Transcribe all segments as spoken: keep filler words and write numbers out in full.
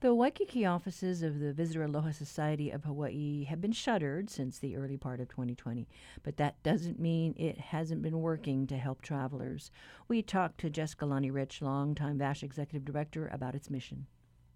The Waikiki offices of the Visitor Aloha Society of Hawaii have been shuttered since the early part of twenty twenty, but that doesn't mean it hasn't been working to help travelers. We talked to Jessica Lonnie Rich, longtime V A S H Executive Director, about its mission.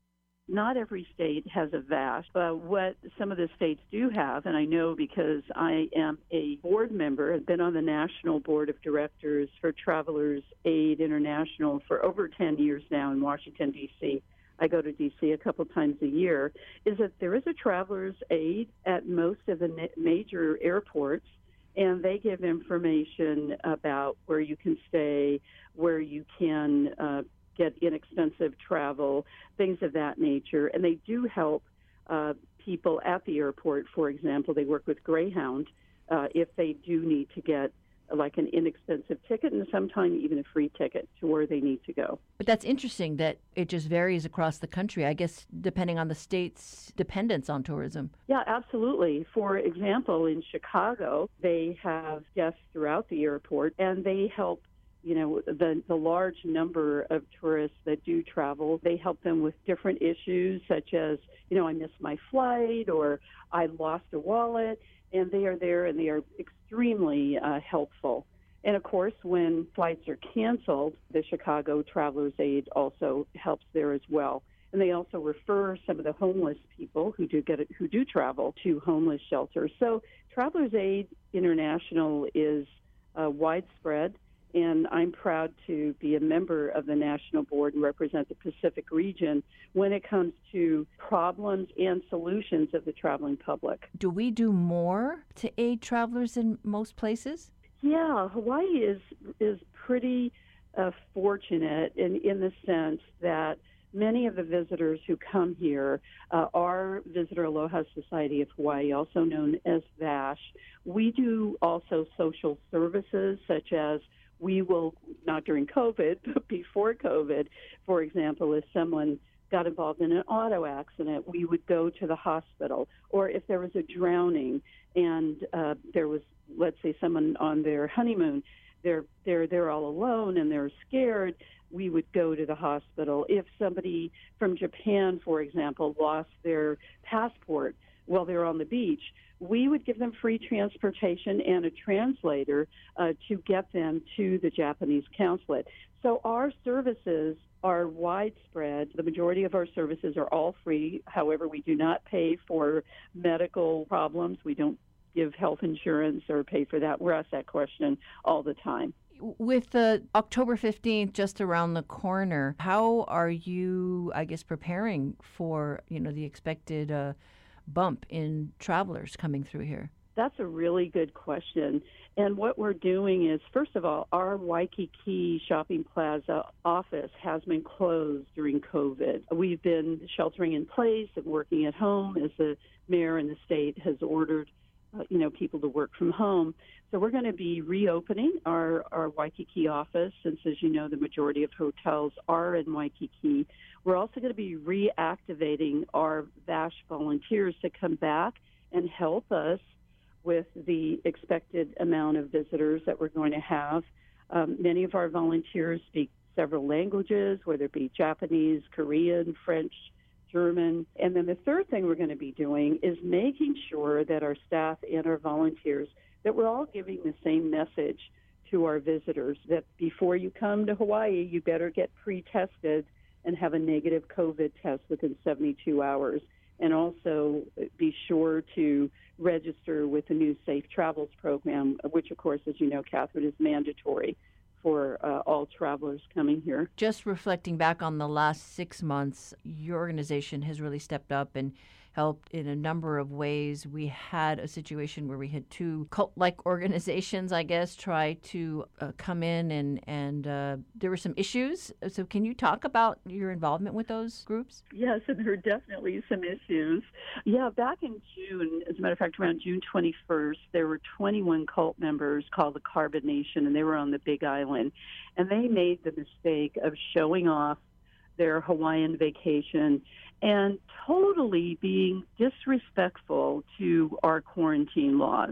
Not every state has a V A S H, but what some of the states do have, and I know because I am a board member, I've been on the National Board of Directors for Travelers Aid International for over ten years now in Washington, D C I go to D C a couple times a year, is that there is a Travelers Aid at most of the major airports, and they give information about where you can stay, where you can uh, get inexpensive travel, things of that nature. And they do help uh, people at the airport. For example, they work with Greyhound uh, if they do need to get uh, like an inexpensive ticket and sometimes even a free ticket to where they need to go. But that's interesting that it just varies across the country, I guess, depending on the state's dependence on tourism. Yeah, absolutely. For example, in Chicago, they have guests throughout the airport, and they help you know, the, the large number of tourists that do travel. They help them with different issues such as, you know, I missed my flight or I lost a wallet, and they are there and they are extremely uh, helpful. And, of course, when flights are canceled, the Chicago Travelers Aid also helps there as well. And they also refer some of the homeless people who do get it, who do travel to homeless shelters. So Travelers Aid International is uh, widespread. And I'm proud to be a member of the national board and represent the Pacific region when it comes to problems and solutions of the traveling public. Do we do more to aid travelers in most places? Yeah, Hawaii is is pretty uh, fortunate in, in the sense that many of the visitors who come here uh, are Visitor Aloha Society of Hawaii, also known as V A S H. We do also social services such as we will, not during COVID, but before COVID, for example, if someone got involved in an auto accident, we would go to the hospital. Or if there was a drowning and uh, there was, let's say, someone on their honeymoon, they're, they're, they're all alone and they're scared, we would go to the hospital. If somebody from Japan, for example, lost their passport while they're on the beach, we would give them free transportation and a translator uh, to get them to the Japanese consulate. So our services are widespread. The majority of our services are all free. However, we do not pay for medical problems. We don't give health insurance or pay for that. We're asked that question all the time. With uh, October fifteenth just around the corner, how are you, I guess, preparing for, you know, the expected uh, bump in travelers coming through here? That's a really good question. And what we're doing is, first of all, our Waikiki Shopping Plaza office has been closed during COVID. We've been sheltering in place and working at home as the mayor and the state has ordered uh, you know, people to work from home. So we're going to be reopening our, our Waikiki office, since, as you know, the majority of hotels are in Waikiki. We're also going to be reactivating our V A S H volunteers to come back and help us with the expected amount of visitors that we're going to have. Um, many of our volunteers speak several languages, whether it be Japanese, Korean, French, German. And then the third thing we're going to be doing is making sure that our staff and our volunteers, that we're all giving the same message to our visitors, that before you come to Hawaii, you better get pre-tested and have a negative COVID test within seventy-two hours. And also be sure to register with the new Safe Travels program, which, of course, as you know, Catherine, is mandatory for uh, all travelers coming here. Just reflecting back on the last six months, your organization has really stepped up and helped in a number of ways. We had a situation where we had two cult-like organizations, I guess, try to uh, come in, and, and uh, there were some issues. So can you talk about your involvement with those groups? Yes, and there are definitely some issues. Yeah, back in June, as a matter of fact, around June twenty-first, there were twenty-one cult members called the Carbon Nation, and they were on the Big Island. And they made the mistake of showing off their Hawaiian vacation and totally being disrespectful to our quarantine laws.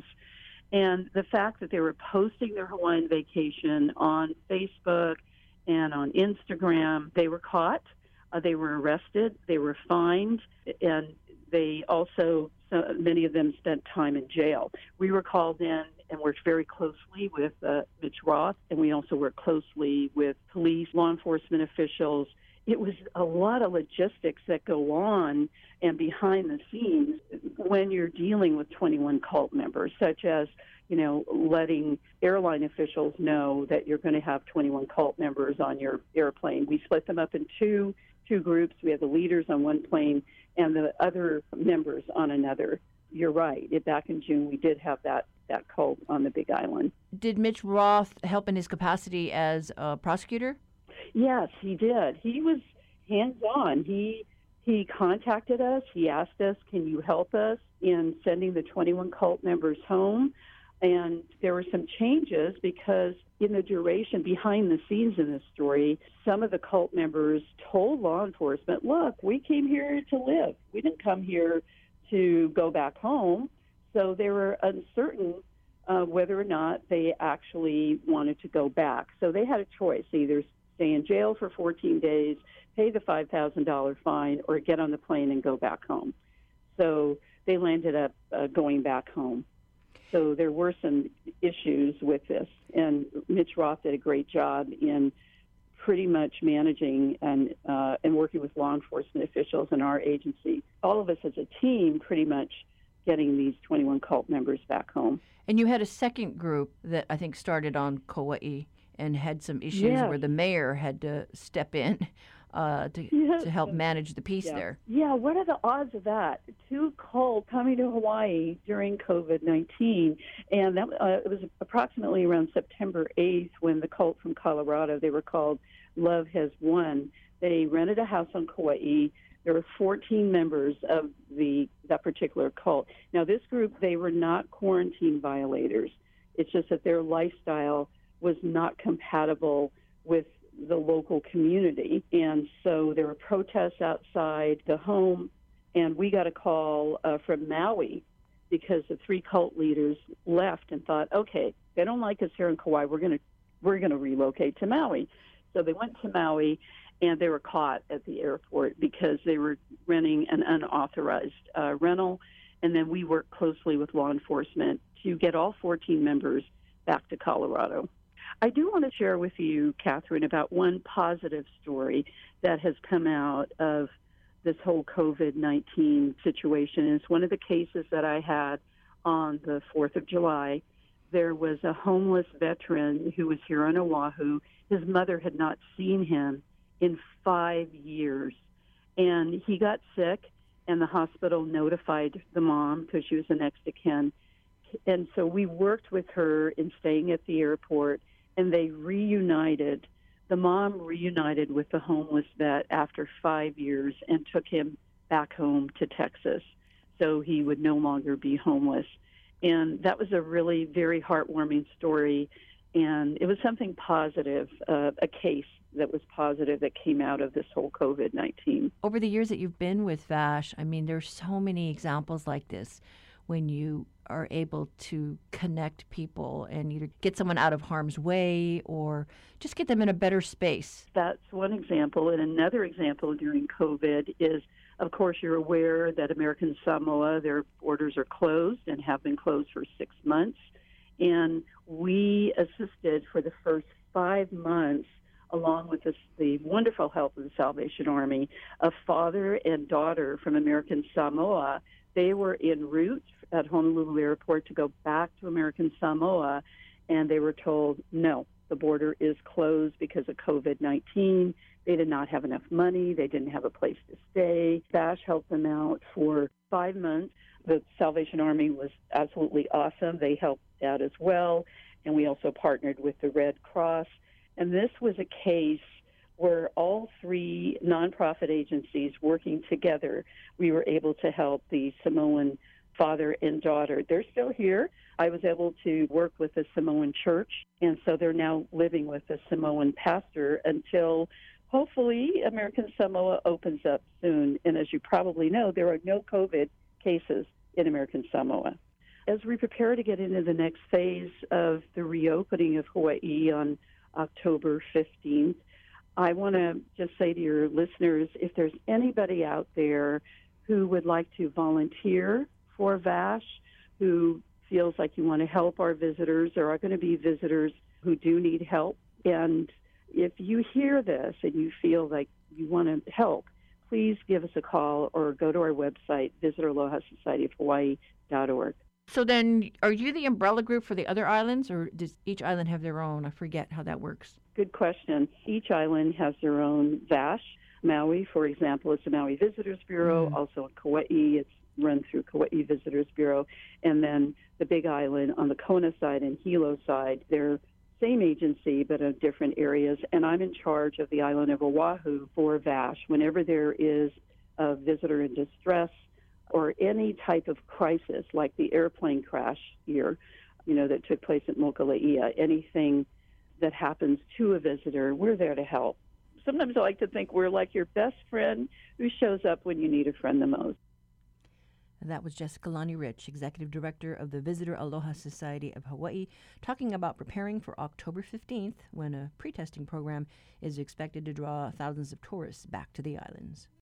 And the fact that they were posting their Hawaiian vacation on Facebook and on Instagram, they were caught. Uh, they were arrested, they were fined, and they also, so many of them spent time in jail. We were called in and worked very closely with uh, Mitch Roth, and we also worked closely with police, law enforcement officials. It was a lot of logistics that go on and behind the scenes when you're dealing with twenty-one cult members, such as, you know, letting airline officials know that you're going to have twenty-one cult members on your airplane. We split them up in two two groups. We have the leaders on one plane and the other members on another. You're right. It, back in June, we did have that, that cult on the Big Island. Did Mitch Roth help in his capacity as a prosecutor? Yes, he did. He was hands-on. He he contacted us. He asked us, can you help us in sending the twenty-one cult members home? And there were some changes because in the duration behind the scenes in this story, some of the cult members told law enforcement, look, we came here to live. We didn't come here to go back home. So they were uncertain uh, whether or not they actually wanted to go back. So they had a choice, either stay in jail for fourteen days, pay the five thousand dollars fine, or get on the plane and go back home. So they landed up uh, going back home. So there were some issues with this, and Mitch Roth did a great job in pretty much managing and uh, and working with law enforcement officials in our agency. All of us as a team pretty much getting these twenty-one cult members back home. And you had a second group that I think started on Kauai and had some issues yes. where the mayor had to step in uh, to yes. to help manage the peace yeah. there. Yeah, what are the odds of that? Two cults coming to Hawaii during COVID nineteen, and that uh, it was approximately around September eighth when the cult from Colorado, they were called Love Has Won. They rented a house on Kauai. There were fourteen members of the that particular cult. Now, this group, they were not quarantine violators. It's just that their lifestyle was not compatible with the local community. And so there were protests outside the home, and we got a call uh, from Maui because the three cult leaders left and thought, okay, they don't like us here in Kauai. We're going to we're going to relocate to Maui. So they went to Maui, and they were caught at the airport because they were renting an unauthorized uh, rental. And then we worked closely with law enforcement to get all fourteen members back to Colorado. I do want to share with you, Catherine, about one positive story that has come out of this whole COVID nineteen situation. It's one of the cases that I had on the fourth of July. There was a homeless veteran who was here on Oahu. His mother had not seen him in five years. And he got sick, and the hospital notified the mom because she was the next of kin. And so we worked with her in staying at the airport, and they reunited. The mom reunited with the homeless vet after five years and took him back home to Texas so he would no longer be homeless. And that was a really very heartwarming story, and it was something positive, uh, a case that was positive that came out of this whole COVID nineteen. Over the years that you've been with Vash, I mean, there's so many examples like this when you are able to connect people and either get someone out of harm's way or just get them in a better space. That's one example. And another example during COVID is, of course, you're aware that American Samoa, their borders are closed and have been closed for six months. And we assisted for the first five months, along with this, the wonderful help of the Salvation Army, a father and daughter from American Samoa. They were en route at Honolulu Airport to go back to American Samoa, and they were told, no, the border is closed because of COVID nineteen. They did not have enough money. They didn't have a place to stay. Vash helped them out for five months. The Salvation Army was absolutely awesome. They helped out as well, and we also partnered with the Red Cross. And this was a case where all three nonprofit agencies working together, we were able to help the Samoan father and daughter. They're still here. I was able to work with the Samoan church, and so they're now living with the Samoan pastor until hopefully American Samoa opens up soon. And as you probably know, there are no COVID cases in American Samoa. As we prepare to get into the next phase of the reopening of Hawaii on October fifteenth, I want to just say to your listeners, if there's anybody out there who would like to volunteer for VASH, who feels like you want to help our visitors, there are going to be visitors who do need help. And if you hear this and you feel like you want to help, please give us a call or go to our website, Visitor Aloha Society of Hawaii dot org. So then, are you the umbrella group for the other islands, or does each island have their own? I forget how that works. Good question. Each island has their own VASH. Maui, for example, is the Maui Visitors Bureau. Mm. Also in Kauai, it's run through Kauai Visitors Bureau. And then the Big Island on the Kona side and Hilo side, they're same agency but in different areas. And I'm in charge of the island of Oahu for VASH. Whenever there is a visitor in distress or any type of crisis, like the airplane crash here, you know, that took place at Mokuleia, anything that happens to a visitor, we're there to help. Sometimes I like to think we're like your best friend who shows up when you need a friend the most. And that was Jessica Lonnie Rich, Executive Director of the Visitor Aloha Society of Hawaii, talking about preparing for October fifteenth, when a pre-testing program is expected to draw thousands of tourists back to the islands.